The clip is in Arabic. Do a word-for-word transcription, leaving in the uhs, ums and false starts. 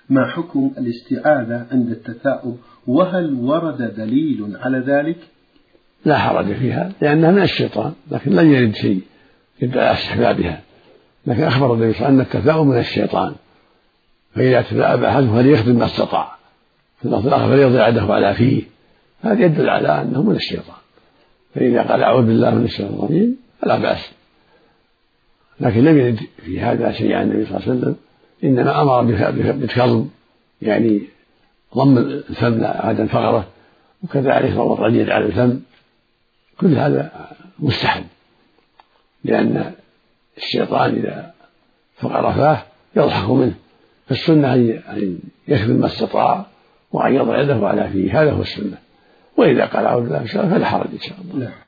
ما حكم الاستعاذة عند التثاؤب، وهل ورد دليل على ذلك؟ لا حرج فيها لأنها من الشيطان، لكن لن يرد شيء يدل على استحبابها، لكن أخبر النبي صلى الله عليه وسلم أن التثاؤب من الشيطان، فإذا تثاءب أحدهم فليخدم ما استطاع، في اللفظ الآخر فليضع يده على فيه، هذا يدل على أنه من الشيطان، فإذا قال أعوذ بالله من الشيطان الرجيم فلا بأس، لكن لم يرد في هذا شيء عن النبي صلى الله عليه وسلم، إنما أمر بالكظم يعني ضم الفم عند الفقرة، وكذلك وضع اليد على الفم، كل هذا مستحب، لأن الشيطان إذا فقر فاه يضحك منه، فالسنة أن يخدم ما استطاع وأن يضع يده على فيه، هذا هو السنة، وإذا قال أعوذ بالله من الشيطان فلا حرج إن شاء الله.